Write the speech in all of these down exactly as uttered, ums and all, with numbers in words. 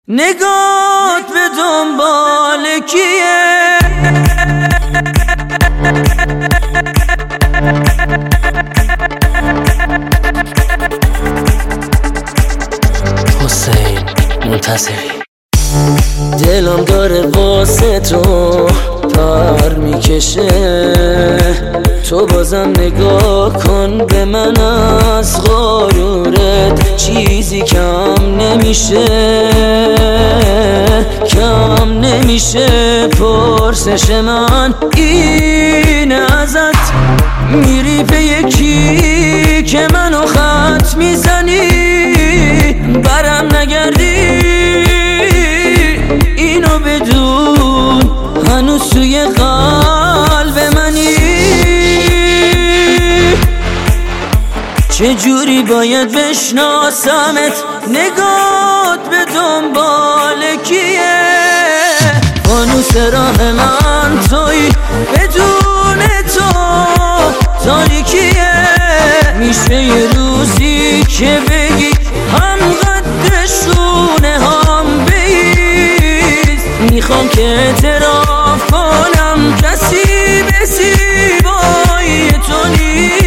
نگات به دنبال کیه؟ حسین منتصری. دلم داره واسه تو پر میکشه، تو بازم نگاه کن به من، از غرورت چیزی کم نمیشه، کم نمیشه. پرسش من اینه ازت، میری به یکی که منو خط میزنی، برم نگردی اینو بدون، هنوز توی قلب منی. چجوری باید بشناسمت؟ نگات به دنبال کیه؟ فانوس راه من توی، بدون تو تاریکیه. میشه یه روزی که بگی هم قدرشونه هم بیز، میخوام که اعتراف کنم کسی به زیبایی تو نیست.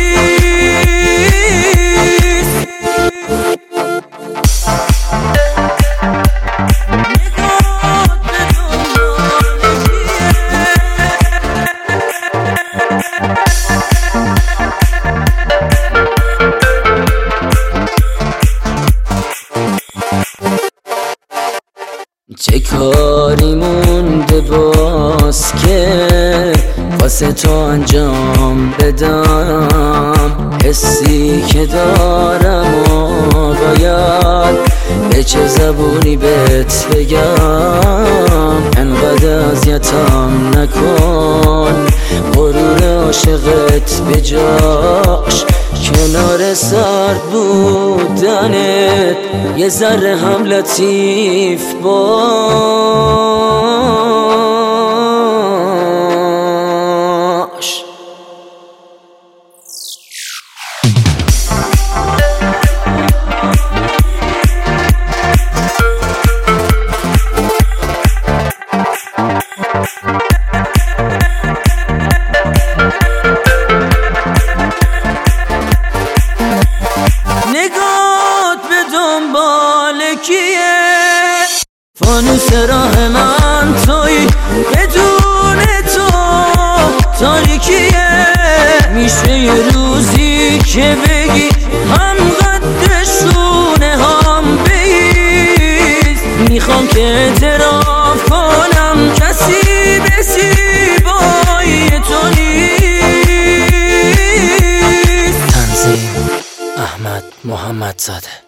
چه کاری مونده باز که واسه تو انجام بدم؟ حسی که دارم و باید به چه زبونی بهت بگم؟ انقدر اذیتم نکن، غرور عاشقت به جاش کنار سرد بودنت یه ذره هم لطیف باش. نگات به دنبال کیه؟ فانوس راه من توی، بدون تو تاریکیه. میشه یه روزی که بگی هم قدرشونه هم بیز، میخوام که اعتراف کنم کسی به زیبایی تو نیست. تنظیم احمد محمدزاده.